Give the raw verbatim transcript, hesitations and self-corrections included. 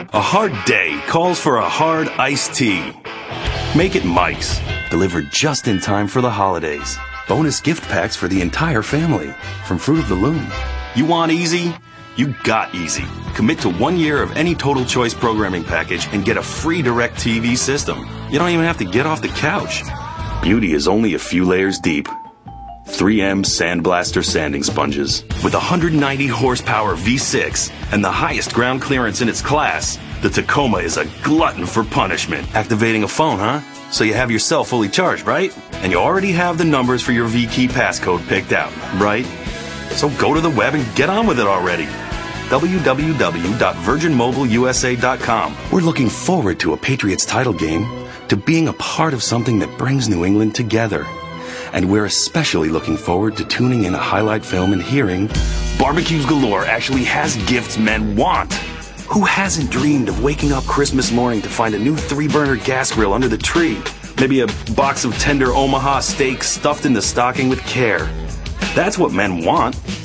A hard day calls for a hard iced tea. Make it Mike's, delivered just in time for the holidays. Bonus gift packs for the entire family from Fruit of the Loom. You want easy? You got easy. Commit to one year of any Total Choice programming package and get a free Direct T V system. You don't even have to get off the couch. Beauty is only a few layers deep. three M Sandblaster sanding sponges. With one hundred ninety horsepower V six and the highest ground clearance in its class, the Tacoma is a glutton for punishment. Activating a phone, huh? So you have your cell fully charged, right? And you already have the numbers for your V-Key passcode picked out, right? So go to the web and get on with it already. w w w dot virgin mobile u s a dot com. We're looking forward to a Patriots title game, to being a part of something that brings New England together. And we're especially looking forward to tuning in a highlight film and hearing Barbecues Galore actually has gifts men want. Who hasn't dreamed of waking up Christmas morning to find a new three-burner gas grill under the tree? Maybe a box of tender Omaha steaks stuffed in the stocking with care. That's what men want.